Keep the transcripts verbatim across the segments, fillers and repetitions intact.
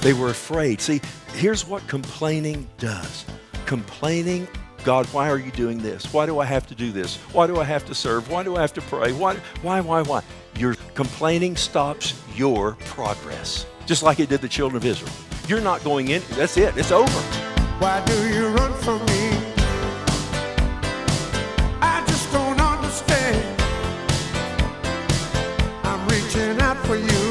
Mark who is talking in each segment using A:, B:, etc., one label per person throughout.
A: They were afraid. See, here's what complaining does. Complaining, God, why are you doing this? Why do I have to do this? Why do I have to serve? Why do I have to pray? Why, why, why, why? Your complaining stops your progress, just like it did the children of Israel. You're not going in. That's it. It's over.
B: Why do you run from me? I just don't understand. I'm reaching out for you.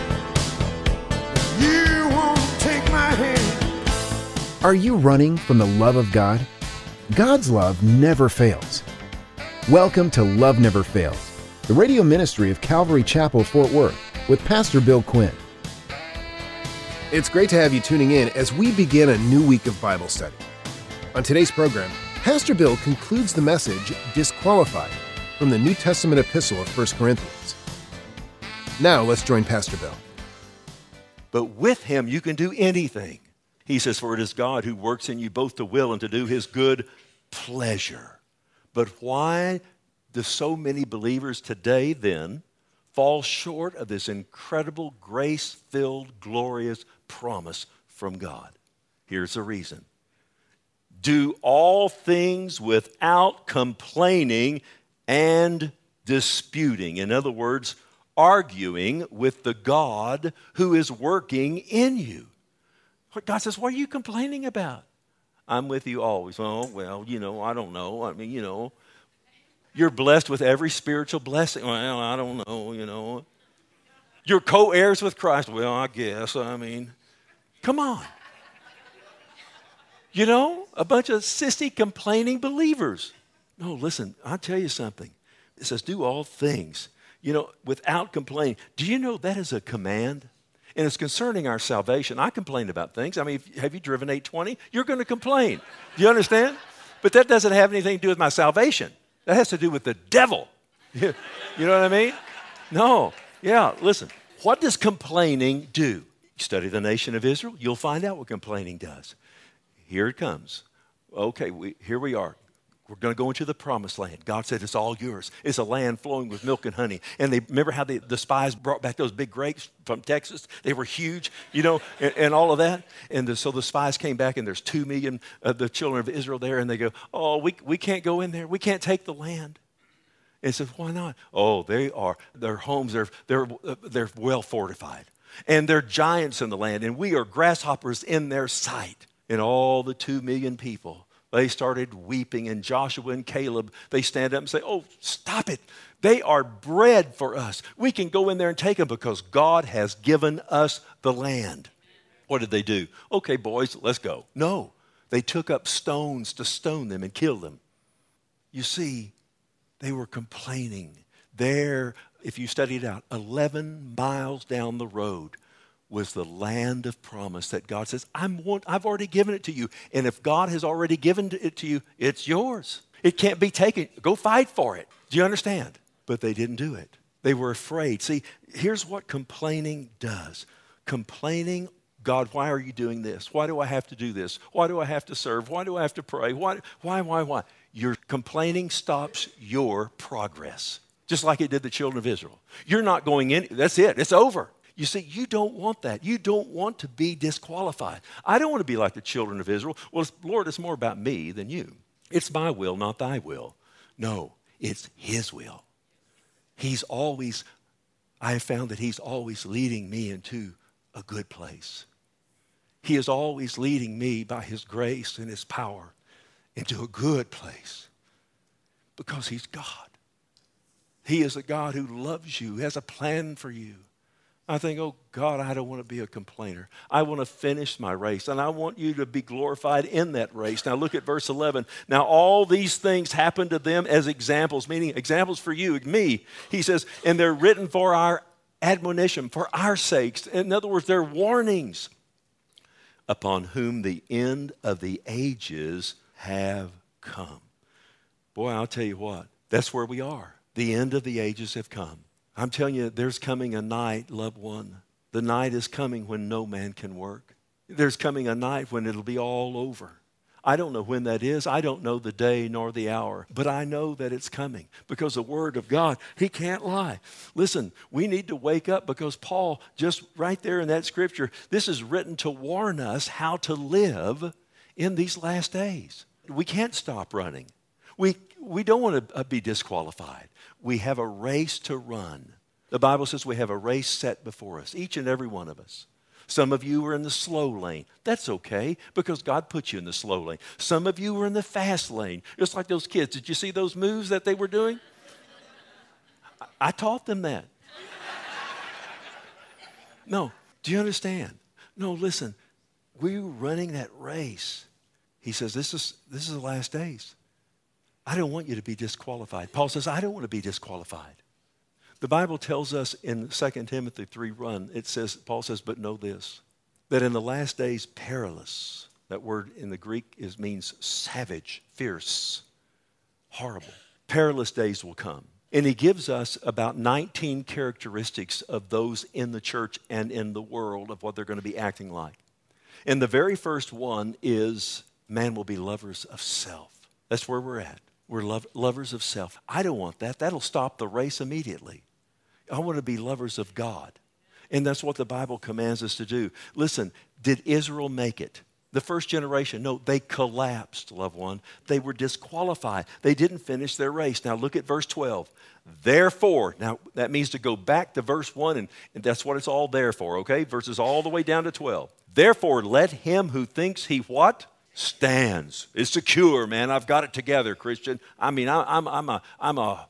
B: You won't take my hand.
C: Are you running from the love of God? God's love never fails. Welcome to Love Never Fails, the radio ministry of Calvary Chapel, Fort Worth, with Pastor Bill Quinn.
D: It's great to have you tuning in as we begin a new week of Bible study. On today's program, Pastor Bill concludes the message, Disqualified, from the New Testament epistle of First Corinthians. Now, let's join Pastor Bill.
A: But with him, you can do anything. He says, for it is God who works in you both to will and to do his good pleasure. But why do so many believers today then fall short of this incredible grace-filled, glorious promise from God? Here's the reason. Do all things without complaining and disputing. In other words, arguing with the God who is working in you. God says, what are you complaining about? I'm with you always. Oh, well, you know, I don't know. I mean, you know, you're blessed with every spiritual blessing. Well, I don't know, you know. You're co-heirs with Christ. Well, I guess. I mean, come on. You know, a bunch of sissy complaining believers. No, listen, I'll tell you something. It says, do all things, you know, without complaining. Do you know that is a command? And it's concerning our salvation. I complain about things. I mean, if, have you driven eight twenty? You're going to complain. Do you understand? But that doesn't have anything to do with my salvation. That has to do with the devil. You know what I mean? No. Yeah, listen. What does complaining do? You study the nation of Israel, you'll find out what complaining does. Here it comes. Okay, we, here we are. We're going to go into the promised land. God said it's all yours. It's a land flowing with milk and honey. And they remember how they, the spies brought back those big grapes from Texas? They were huge, you know, and, and all of that. And the, so the spies came back, and there's two million of the children of Israel there. And they go, oh, we, we can't go in there. We can't take the land. And says, why not? Oh, they are, their homes, they're, they're, they're well fortified. And they're giants in the land. And we are grasshoppers in their sight. And all the two million people, they started weeping, and Joshua and Caleb, they stand up and say, oh, stop it. They are bread for us. We can go in there and take them because God has given us the land. What did they do? Okay, boys, let's go. No, they took up stones to stone them and kill them. You see, they were complaining. There, if you study it out, eleven miles down the road was the land of promise that God says, I'm want, I've already given it to you. And if God has already given it to you, it's yours. It can't be taken. Go fight for it. Do you understand? But they didn't do it. They were afraid. See, here's what complaining does. Complaining, God, why are you doing this? Why do I have to do this? Why do I have to serve? Why do I have to pray? Why, why, why, why? Your complaining stops your progress, just like it did the children of Israel. You're not going in. That's it. It's over. You see, you don't want that. You don't want to be disqualified. I don't want to be like the children of Israel. Well, Lord, it's more about me than you. It's my will, not thy will. No, it's his will. He's always, I have found that he's always leading me into a good place. He is always leading me by his grace and his power into a good place because he's God. He is a God who loves you, has a plan for you. I think, oh, God, I don't want to be a complainer. I want to finish my race, and I want you to be glorified in that race. Now, look at verse eleven. Now, all these things happened to them as examples, meaning examples for you, me. He says, and they're written for our admonition, for our sakes. In other words, they're warnings upon whom the end of the ages have come. Boy, I'll tell you what, that's where we are. The end of the ages have come. I'm telling you, there's coming a night, loved one. The night is coming when no man can work. There's coming a night when it'll be all over. I don't know when that is. I don't know the day nor the hour, but I know that it's coming because the Word of God, He can't lie. Listen, we need to wake up because Paul, just right there in that scripture, this is written to warn us how to live in these last days. We can't stop running. We, we don't want to be disqualified. We have a race to run. The Bible says we have a race set before us, each and every one of us. Some of you are in the slow lane. That's okay because God put you in the slow lane. Some of you are in the fast lane. Just like those kids. Did you see those moves that they were doing? I, I taught them that. No, do you understand? No, listen. We're running that race. He says, this is, this is the last days. I don't want you to be disqualified. Paul says, I don't want to be disqualified. The Bible tells us in Second Timothy three one, it says, Paul says, but know this, that in the last days, perilous, that word in the Greek is, means savage, fierce, horrible. Perilous days will come. And he gives us about nineteen characteristics of those in the church and in the world of what they're going to be acting like. And the very first one is, man will be lovers of self. That's where we're at. We're lov- lovers of self. I don't want that. That'll stop the race immediately. I want to be lovers of God. And that's what the Bible commands us to do. Listen, did Israel make it? The first generation, no, they collapsed, loved one. They were disqualified. They didn't finish their race. Now look at verse twelve. Therefore, now that means to go back to verse one, and, and that's what it's all there for, okay? Verses all the way down to twelve. Therefore, let him who thinks he what? Stands. It's secure, man. I've got it together, Christian. I mean, I, I'm, I'm a, I'm a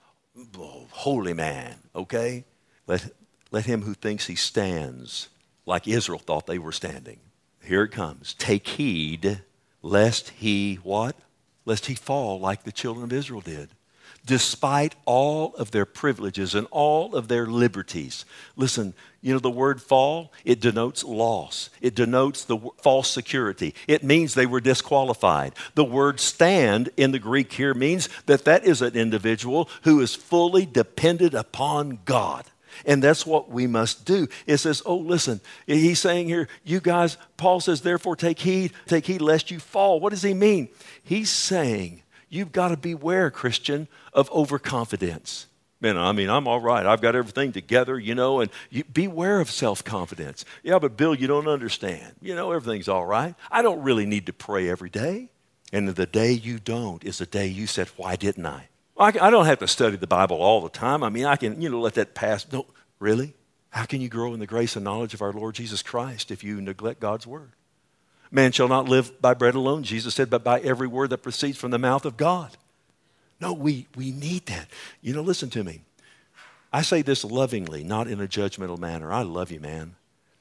A: holy man, okay? Let, let him who thinks he stands, like Israel thought they were standing. Here it comes. Take heed, lest he what? Lest he fall like the children of Israel did. Despite all of their privileges and all of their liberties. Listen, you know the word fall, it denotes loss. It denotes the false security. It means they were disqualified. The word stand in the Greek here means that that is an individual who is fully dependent upon God. And that's what we must do. It says, oh, listen, he's saying here, you guys, Paul says, therefore take heed, take heed lest you fall. What does he mean? He's saying, you've got to beware, Christian, of overconfidence. Man, I mean, I'm all right. I've got everything together, you know, and you beware of self-confidence. Yeah, but Bill, you don't understand. You know, everything's all right. I don't really need to pray every day. And the day you don't is the day you said, why didn't I? I don't have to study the Bible all the time. I mean, I can, you know, let that pass. No, really? How can you grow in the grace and knowledge of our Lord Jesus Christ if you neglect God's word? Man shall not live by bread alone, Jesus said, but by every word that proceeds from the mouth of God. No, we, we need that. You know, listen to me. I say this lovingly, not in a judgmental manner. I love you, man.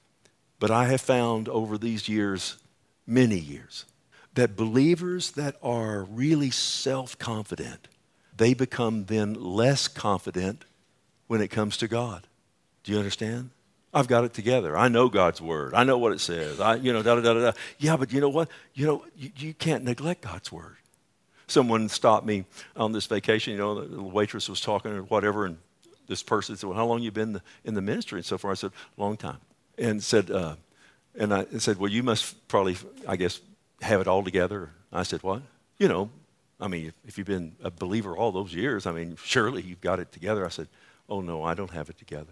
A: But I have found over these years, many years, that believers that are really self-confident, they become then less confident when it comes to God. Do you understand? I've got it together. I know God's word. I know what it says. I, you know, da da da da. Yeah, but you know what? You know, you, you can't neglect God's word. Someone stopped me on this vacation. You know, the waitress was talking or whatever, and this person said, "Well, how long have you been in the, in the ministry?" And so far, I said, "Long time." And said, uh, and I and said, "Well, you must probably, I guess, have it all together." I said, "What? You know." I mean, if you've been a believer all those years, I mean, surely you've got it together. I said, oh, no, I don't have it together.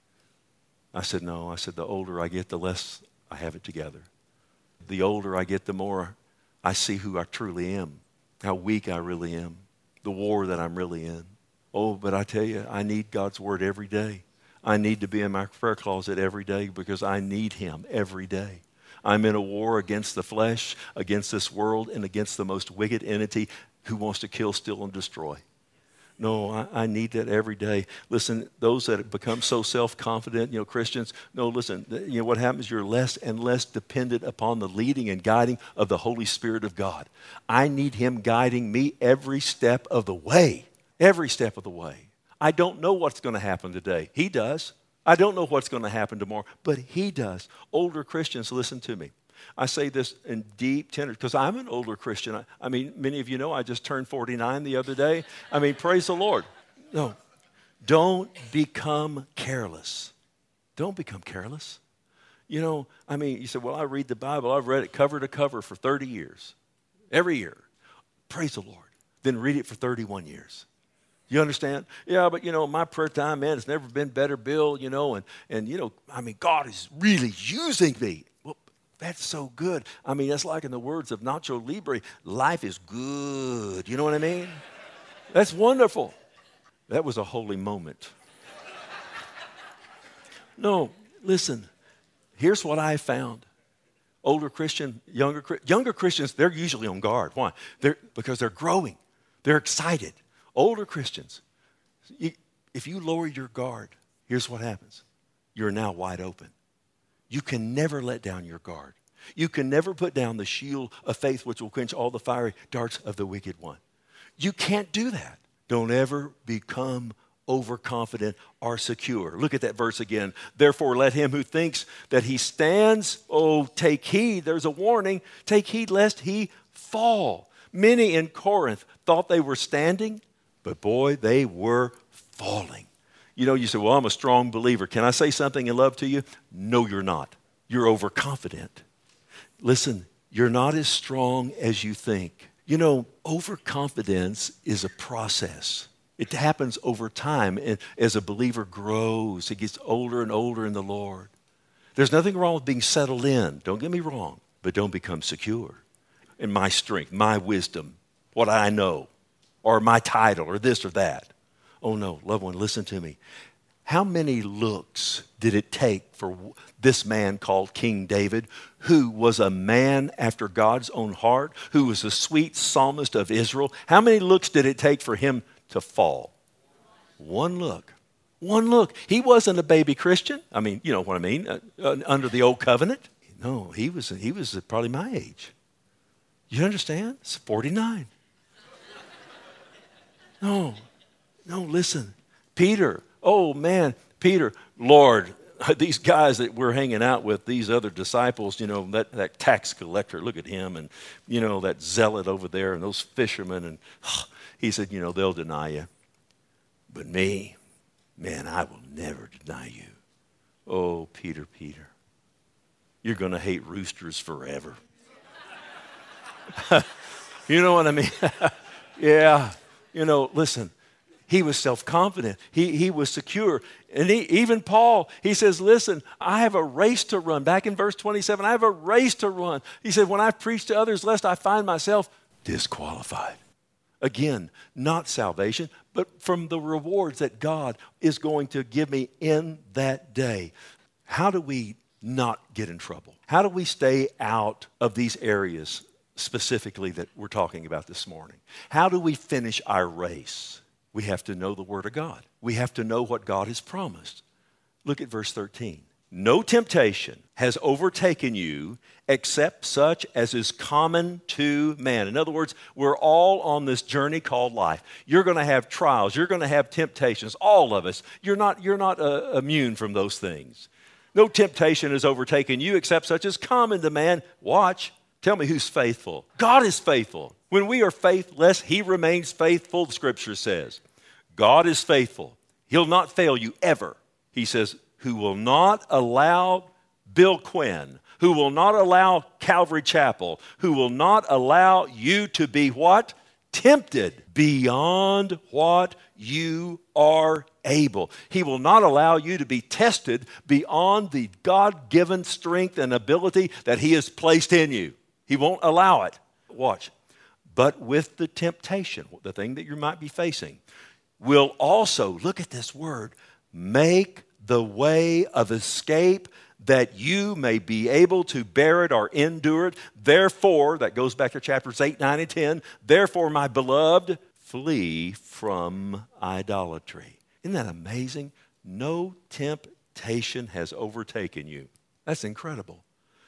A: I said, no. I said, the older I get, the less I have it together. The older I get, the more I see who I truly am, how weak I really am, the war that I'm really in. Oh, but I tell you, I need God's word every day. I need to be in my prayer closet every day because I need him every day. I'm in a war against the flesh, against this world, and against the most wicked entity who wants to kill, steal, and destroy. No, I, I need that every day. Listen, those that have become so self-confident, you know, Christians, no, listen, you know what happens? You're less and less dependent upon the leading and guiding of the Holy Spirit of God. I need him guiding me every step of the way, every step of the way. I don't know what's going to happen today. He does. I don't know what's going to happen tomorrow, but he does. Older Christians, listen to me. I say this in deep tender, because I'm an older Christian. I, I mean, many of you know I just turned forty-nine the other day. I mean, praise the Lord. No, don't become careless. Don't become careless. You know, I mean, you said, well, I read the Bible. I've read it cover to cover for thirty years. every year. Praise the Lord. Then read it for thirty-one years. You understand? Yeah, but, you know, my prayer time, man, it's never been better, Bill, you know, and, and, you know, I mean, God is really using me. Well, that's so good. I mean, that's like in the words of Nacho Libre, life is good. You know what I mean? That's wonderful. That was a holy moment. No, listen, here's what I found. Older Christian, younger younger Christians, they're usually on guard. Why? They're, because they're growing. They're excited. Older Christians, if you lower your guard, here's what happens. You're now wide open. You can never let down your guard. You can never put down the shield of faith which will quench all the fiery darts of the wicked one. You can't do that. Don't ever become overconfident or secure. Look at that verse again. Therefore, let him who thinks that he stands, oh, take heed. There's a warning. Take heed lest he fall. Many in Corinth thought they were standing, but boy, they were falling. You know, you say, well, I'm a strong believer. Can I say something in love to you? No, you're not. You're overconfident. Listen, you're not as strong as you think. You know, overconfidence is a process. It happens over time. And as a believer grows, it gets older and older in the Lord. There's nothing wrong with being settled in. Don't get me wrong, but don't become secure in my strength, my wisdom, what I know, or my title, or this or that. Oh no, loved one, listen to me. How many looks did it take for this man called King David, who was a man after God's own heart, who was the sweet psalmist of Israel? How many looks did it take for him to fall? One look. One look. He wasn't a baby Christian. I mean, you know what I mean, uh, uh, under the old covenant. No, he was, he was probably my age. You understand? It's forty-nine. No, no, listen. Peter, oh man, Peter, Lord, these guys that we're hanging out with, these other disciples, you know, that, that tax collector, look at him, and, you know, that zealot over there, and those fishermen, and oh, he said, you know, they'll deny you. But me, man, I will never deny you. Oh, Peter, Peter, you're going to hate roosters forever. You know what I mean? Yeah. You know, listen, he was self-confident. He, he was secure. And he, even Paul, he says, listen, I have a race to run. Back in verse twenty-seven, I have a race to run. He said, when I preach to others, lest I find myself disqualified. Again, not salvation, but from the rewards that God is going to give me in that day. How do we not get in trouble? How do we stay out of these areas specifically that we're talking about this morning? How do we finish our race? We have to know the Word of God. We have to know what God has promised. Look at verse thirteen. No temptation has overtaken you except such as is common to man. In other words, we're all on this journey called life. You're going to have trials. You're going to have temptations. All of us. You're not, you're not uh, immune from those things. No temptation has overtaken you except such as common to man. Watch. Tell me who's faithful. God is faithful. When we are faithless, He remains faithful, the Scripture says. God is faithful. He'll not fail you ever. He says, who will not allow Bill Quinn, who will not allow Calvary Chapel, who will not allow you to be what? Tempted beyond what you are able. He will not allow you to be tested beyond the God-given strength and ability that He has placed in you. He won't allow it. Watch. But with the temptation, the thing that you might be facing, will also, look at this word, make the way of escape that you may be able to bear it or endure it. Therefore, that goes back to chapters eight, nine, and ten, therefore, my beloved, flee from idolatry. Isn't that amazing? No temptation has overtaken you. That's incredible.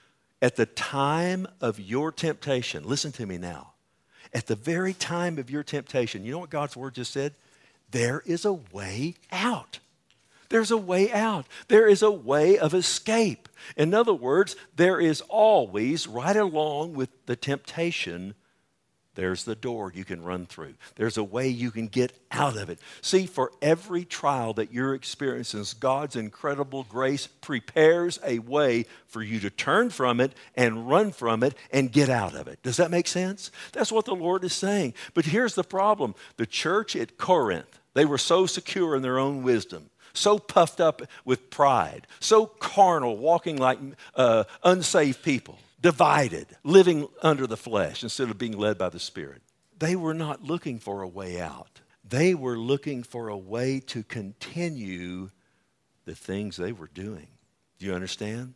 A: At the time of your temptation, listen to me now. At the very time of your temptation, you know what God's Word just said? There is a way out. There's a way out. There is a way of escape. In other words, there is always, right along with the temptation, There's the door you can run through. There's a way you can get out of it. See, for every trial that you're experiencing, God's incredible grace prepares a way for you to turn from it and run from it and get out of it. Does that make sense? That's what the Lord is saying. But here's the problem. The church at Corinth, they were so secure in their own wisdom, so puffed up with pride, so carnal, walking like uh, unsaved people, divided, living under the flesh instead of being led by the Spirit. They were not looking for a way out. They were looking for a way to continue the things they were doing. Do you understand?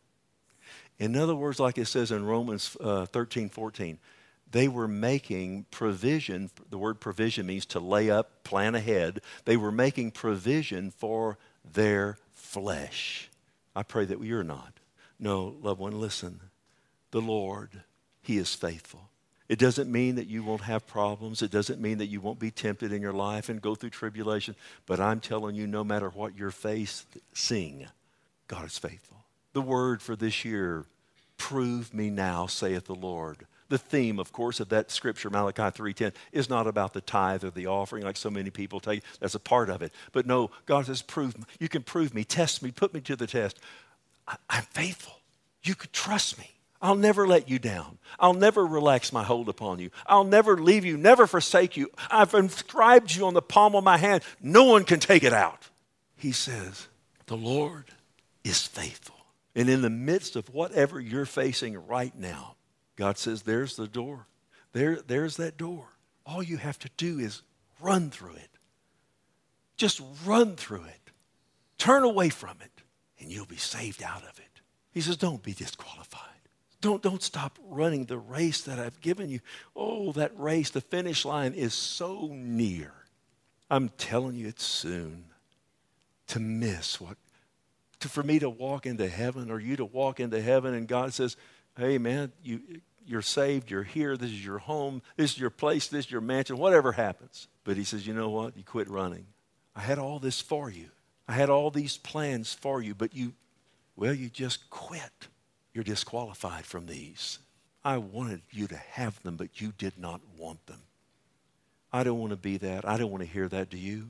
A: In other words, like it says in Romans uh, thirteen, fourteen, they were making provision. The word provision means to lay up, plan ahead. They were making provision for their flesh. I pray that you're not. No, loved one, listen. The Lord, He is faithful. It doesn't mean that you won't have problems. It doesn't mean that you won't be tempted in your life and go through tribulation. But I'm telling you, no matter what you're facing, God is faithful. The word for this year, prove me now, saith the Lord. The theme, of course, of that scripture, Malachi three ten, is not about the tithe or the offering like so many people tell you. That's a part of it. But no, God says, prove me. You can prove me, test me, put me to the test. I, I'm faithful. You could trust me. I'll never let you down. I'll never relax my hold upon you. I'll never leave you, never forsake you. I've inscribed you on the palm of my hand. No one can take it out. He says, the Lord is faithful. And in the midst of whatever you're facing right now, God says, there's the door. There, there's that door. All you have to do is run through it. Just run through it. Turn away from it, and you'll be saved out of it. He says, don't be disqualified. Don't, don't stop running the race that I've given you. Oh, that race, the finish line is so near. I'm telling you, it's soon. To miss what, to, for me to walk into heaven or you to walk into heaven and God says, hey man, you, you're saved, you're here, this is your home, this is your place, this is your mansion, whatever happens. But He says, you know what? You quit running. I had all this for you. I had all these plans for you, but you, well, you just quit. You're disqualified from these. I wanted you to have them, but you did not want them. I don't want to be that. I don't want to hear that. Do you?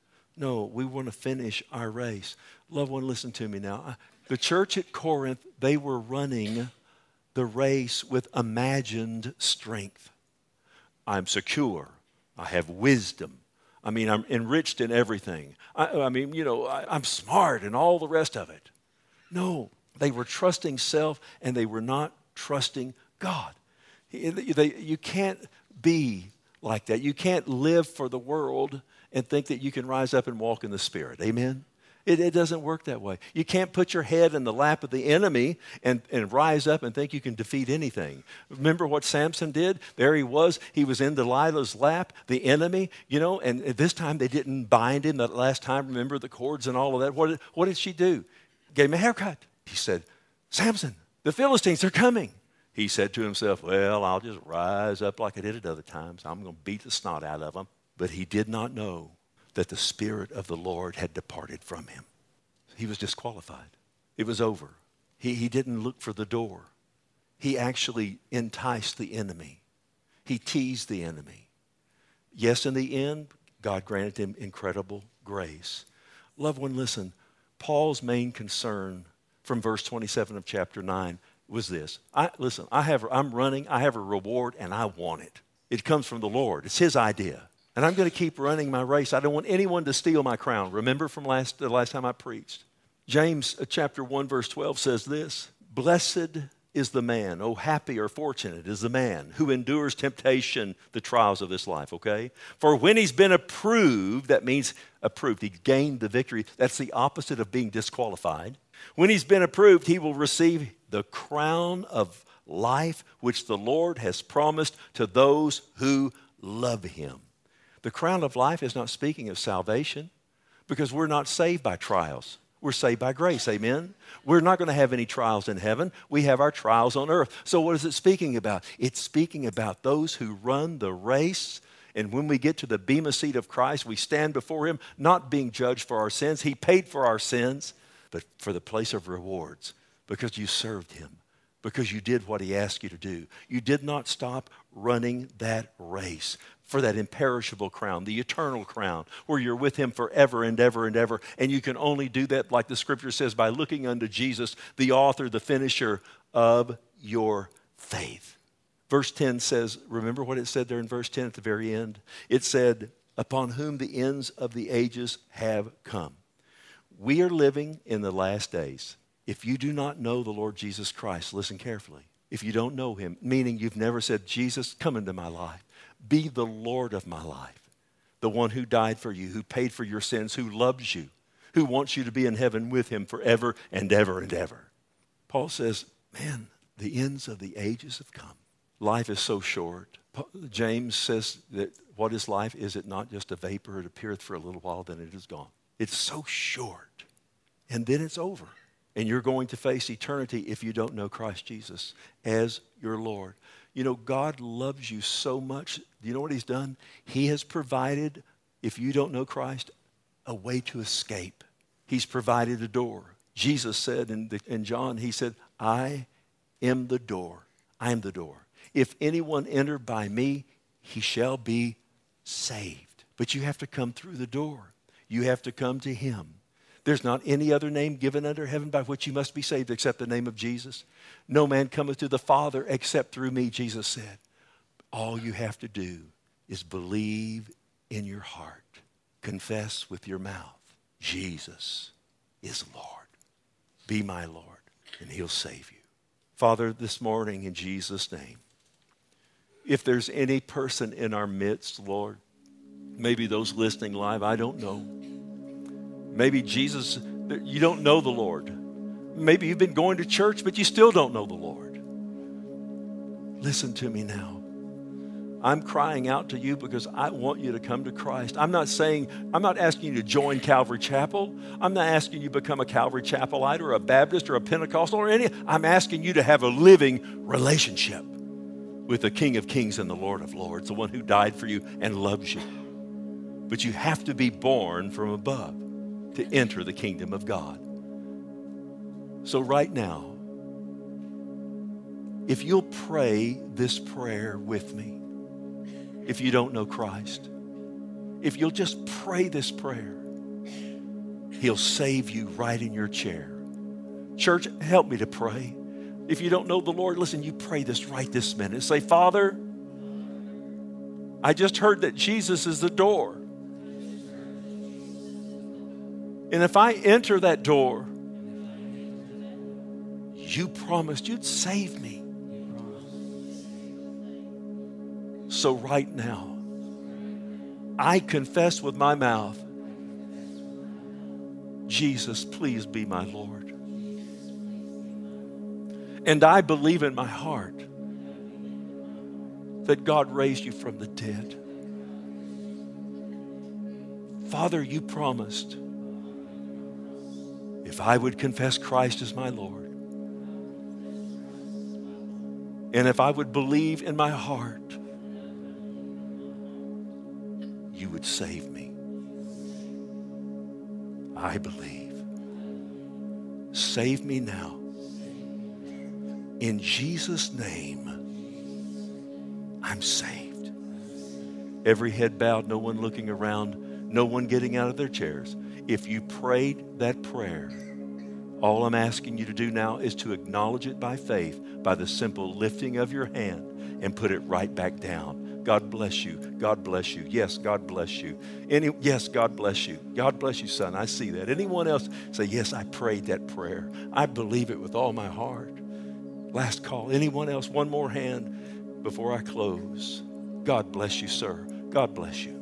A: No, we want to finish our race. Loved one, listen to me now. The church at Corinth, they were running the race with imagined strength. I'm secure. I have wisdom. I mean, I'm enriched in everything. I, I mean, you know, I, I'm smart and all the rest of it. No. They were trusting self, and they were not trusting God. They, you can't be like that. You can't live for the world and think that you can rise up and walk in the Spirit. Amen? It, it doesn't work that way. You can't put your head in the lap of the enemy and, and rise up and think you can defeat anything. Remember what Samson did? There he was. He was in Delilah's lap, the enemy, you know, and this time they didn't bind him. That last time, remember the cords and all of that. What did, what did she do? Gave him a haircut. He said, Samson, the Philistines are coming. He said to himself, well, I'll just rise up like I did at other times. I'm going to beat the snot out of them. But he did not know that the Spirit of the Lord had departed from him. He was disqualified. It was over. He, he didn't look for the door. He actually enticed the enemy. He teased the enemy. Yes, in the end, God granted him incredible grace. Loved one, listen, Paul's main concern from verse twenty-seven of chapter nine was this. I, listen, I have, I'm running, I have a reward, and I want it. It comes from the Lord. It's His idea. And I'm going to keep running my race. I don't want anyone to steal my crown. Remember from last, the last time I preached? James chapter one verse twelve says this, blessed is the man, oh happy or fortunate is the man who endures temptation, the trials of this life, okay? For when he's been approved, that means approved, he gained the victory. That's the opposite of being disqualified. When he's been approved, he will receive the crown of life which the Lord has promised to those who love Him. The crown of life is not speaking of salvation because we're not saved by trials. We're saved by grace, amen? We're not going to have any trials in heaven. We have our trials on earth. So what is it speaking about? It's speaking about those who run the race. And when we get to the bema seat of Christ, we stand before Him, not being judged for our sins. He paid for our sins, but for the place of rewards because you served Him, because you did what he asked you to do. You did not stop running that race for that imperishable crown, the eternal crown, where you're with him forever and ever and ever. And you can only do that, like the scripture says, by looking unto Jesus, the author, the finisher of your faith. Verse ten says, remember what it said there in verse ten at the very end? It said, upon whom the ends of the ages have come. We are living in the last days. If you do not know the Lord Jesus Christ, listen carefully. If you don't know him, meaning you've never said, Jesus, come into my life. Be the Lord of my life. The one who died for you, who paid for your sins, who loves you, who wants you to be in heaven with him forever and ever and ever. Paul says, man, the ends of the ages have come. Life is so short. James says that what is life? Is it not just a vapor? It appeareth for a little while, then it is gone. It's so short. And then it's over. And you're going to face eternity if you don't know Christ Jesus as your Lord. You know, God loves you so much. Do you know what he's done? He has provided, if you don't know Christ, a way to escape. He's provided a door. Jesus said in, the, in John, he said, I am the door. I am the door. If anyone enter by me, he shall be saved. But you have to come through the door. You have to come to him. There's not any other name given under heaven by which you must be saved except the name of Jesus. No man cometh to the Father except through me, Jesus said. All you have to do is believe in your heart. Confess with your mouth, Jesus is Lord. Be my Lord, and he'll save you. Father, this morning in Jesus' name, if there's any person in our midst, Lord, maybe those listening live, I don't know. Maybe Jesus, you don't know the Lord. Maybe you've been going to church, but you still don't know the Lord. Listen to me now. I'm crying out to you because I want you to come to Christ. I'm not saying, I'm not asking you to join Calvary Chapel. I'm not asking you to become a Calvary Chapelite or a Baptist or a Pentecostal or any. I'm asking you to have a living relationship with the King of Kings and the Lord of Lords, the one who died for you and loves you. But you have to be born from above to enter the kingdom of God. So right now, if you'll pray this prayer with me, if you don't know Christ, if you'll just pray this prayer, he'll save you right in your chair. Church, help me to pray. If you don't know the Lord, listen, you pray this right this minute. Say, Father, I just heard that Jesus is the door. And if I enter that door, you promised you'd save me. So right now, I confess with my mouth, Jesus, please be my Lord. And I believe in my heart that God raised you from the dead. Father, you promised if I would confess Christ as my Lord, and if I would believe in my heart, you would save me. I believe. Save me now. In Jesus' name, I'm saved. Every head bowed, no one looking around, no one getting out of their chairs. If you prayed that prayer, all I'm asking you to do now is to acknowledge it by faith, by the simple lifting of your hand and put it right back down. God bless you. God bless you. Yes, God bless you. Any, yes, God bless you. God bless you, son. I see that. Anyone else say, yes, I prayed that prayer. I believe it with all my heart. Last call. Anyone else? One more hand before I close. God bless you, sir. God bless you.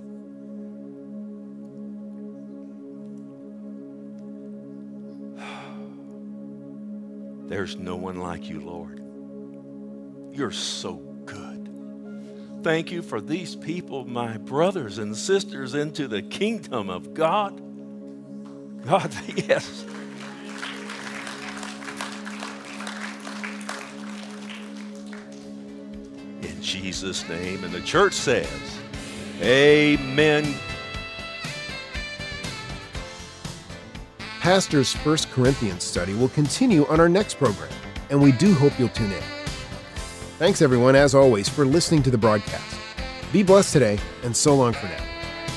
A: There's no one like you, Lord. You're so good. Thank you for these people, my brothers and sisters, into the kingdom of God. God, yes. In Jesus' name. And the church says, amen.
D: Pastor's First Corinthians study will continue on our next program. and we do hope you'll tune in. Thanks, everyone, as always, for listening to the broadcast. Be blessed today, and so long for now.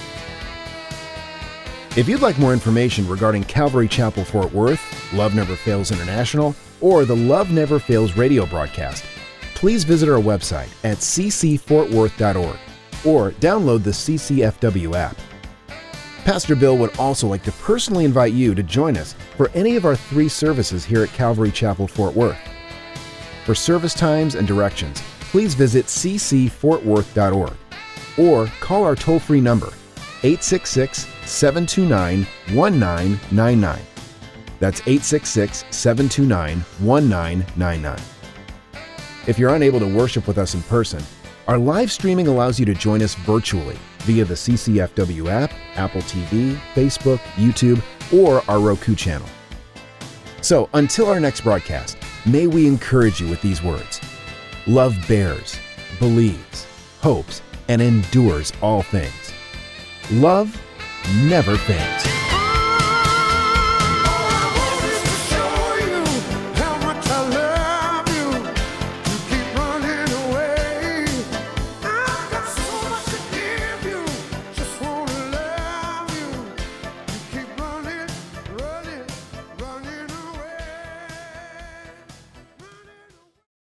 C: If you'd like more information regarding Calvary Chapel Fort Worth, Love Never Fails International, or the Love Never Fails radio broadcast, please visit our website at c c fort worth dot org or download the C C F W app. Pastor Bill would also like to personally invite you to join us for any of our three services here at Calvary Chapel Fort Worth. For service times and directions, please visit c c fort worth dot org or call our toll-free number, eight six six, seven two nine, one nine nine nine. That's eight six six, seven two nine, one nine nine nine. If you're unable to worship with us in person, our live streaming allows you to join us virtually via the C C F W app, Apple T V, Facebook, YouTube, or our Roku channel. So until our next broadcast, may we encourage you with these words. Love bears, believes, hopes, and endures all things. Love never fails.